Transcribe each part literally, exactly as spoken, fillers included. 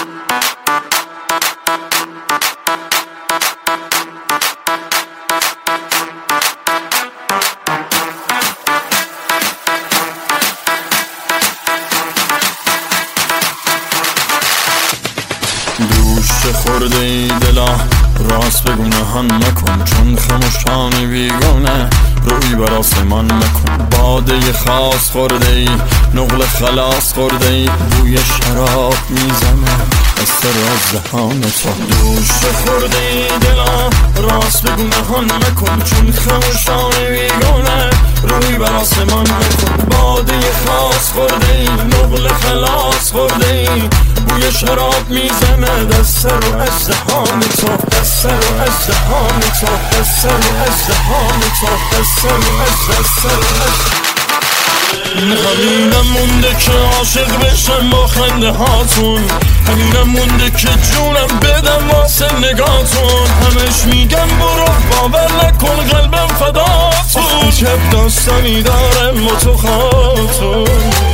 دوش خورده ای دلا راست بگو نهان نکن، چون خموشانی بیگونه روی بر آسمان نکن. باده خاص خورده ای نقل خلاص خورده ای بوی شراب میزنه از راز دهان تو. دوش خورده ای دلا راست بگو نهان نکن، چون خموشانی بیگونه روی بر آسمان نکن. باده خاص خورده ای نقل خلاص خورده ای بوی شراب میزنه دست رو از دهان تو، دست رو از دهان تو، دست رو از دهان تو، دست رو از دست رو از. همینم مونده که عاشق بشم با خنده هاتون، همینم مونده که جونم بدم واسه نگاتون. همش میگم برو باور نکن قلبم فداتون، عجب داستانی داره ما تو خاطون.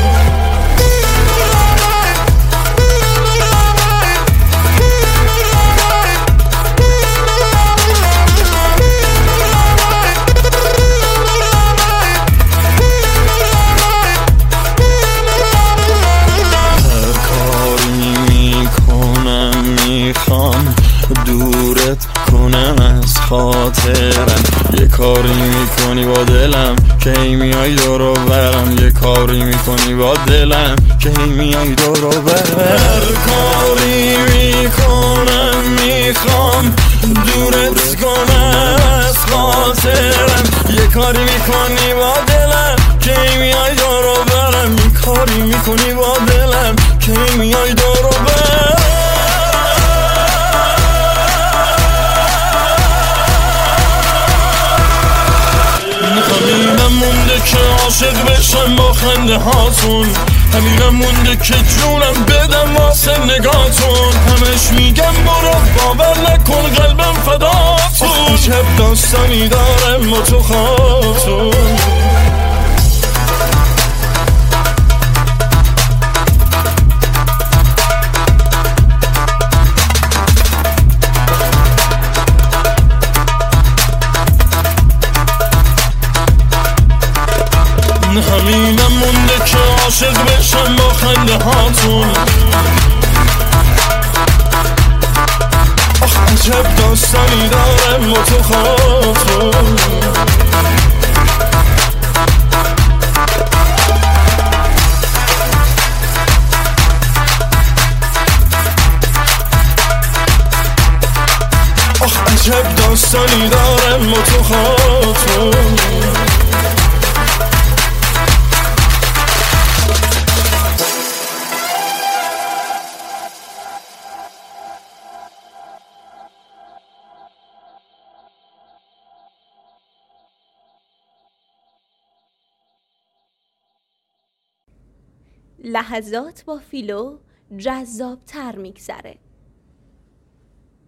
دورت کنم از خاطرم، یه کاری میکنی با دلم که هی میای دورو برم، یه کاری میکنی با دلم که هی میای دورو برم. هر کاری میکنم میخوام دورت کنم از خاطرم، یه کاری میکنی با دلم که هی میای دورو برم، یه کاری میکنی با دلم که هی میای دورو برم. همینم مونده که عاشق بشم با خنده هاتون، همینم مونده که جونم بدم واسه نگاتون. همش میگم برو باور نکن قلبم فداتون، عجب داستانی داره ما تو خاطون. همینم مونده که عاشق بشم با خنده هاتون، آخ عجب داستانی داره ما تو خاطون. آخ عجب داستانی داره ما تو خاطون. لحظات با فیلو جذاب تر میگذره.